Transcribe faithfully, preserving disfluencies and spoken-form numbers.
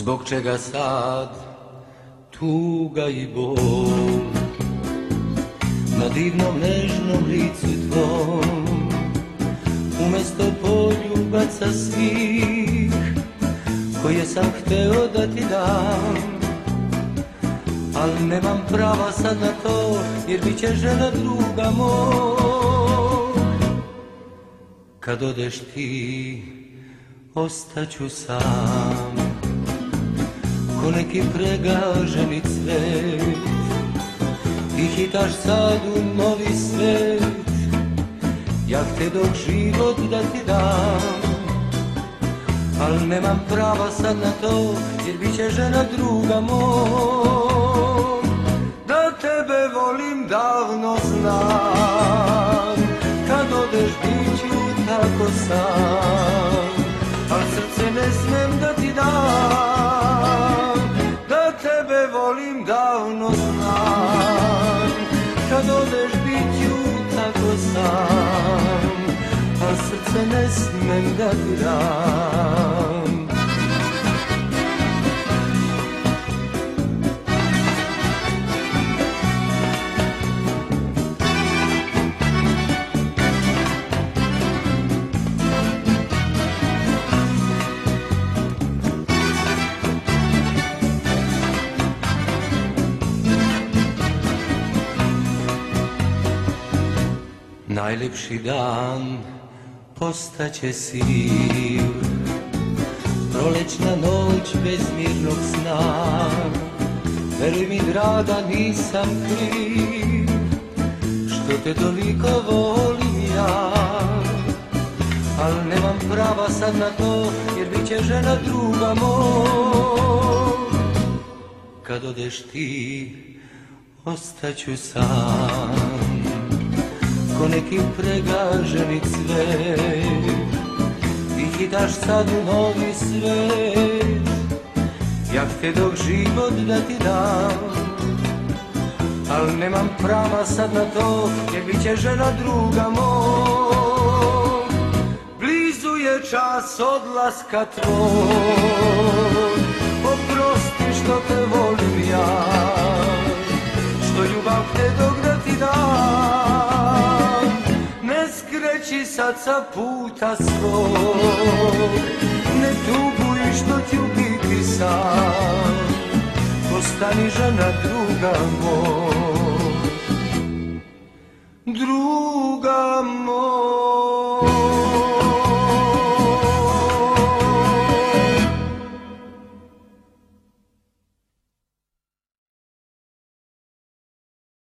Zbog čega sad tuga i bol na divnom nežnom licu tvom, umesto poljubaca svih koje sam hteo da ti dam, ali nemam prava sad na to jer bit će žena druga mog. Kad odeš ti ostaću sam ko neki pregaženi cvet, ti hitaš sad u novi svet, ja te dok život da ti dam, al nemam prava sad na to jer bit će žena druga mog. Da tebe volim davno znam, kad odeš bit ću tako sam, al srce ne smem da ti dam. Da tebe volim davno znam, kad odeš bit ću tako sam, al srce ne smem da ti dam. Najlepši dan postaće siv, prolećna noć bez mirnog sna. Veruj mi draga nisam kriv što te toliko volim ja, al nemam prava sad na to jer bit će žena druga mog. Kad odeš ti ostaću sam ko neki pregaženi cvet, ti hitaš sad u novi svet, ja te dok život da ti dam, al nemam prava sad na to jer bit će žena druga mog. Blizu je čas odlaska tvoj, oprosti što te volim ja, što ljubav te dok da ti dam, ne skreći sad sa puta svog, ne tuguj što ću biti sam, ostani žena druga moj.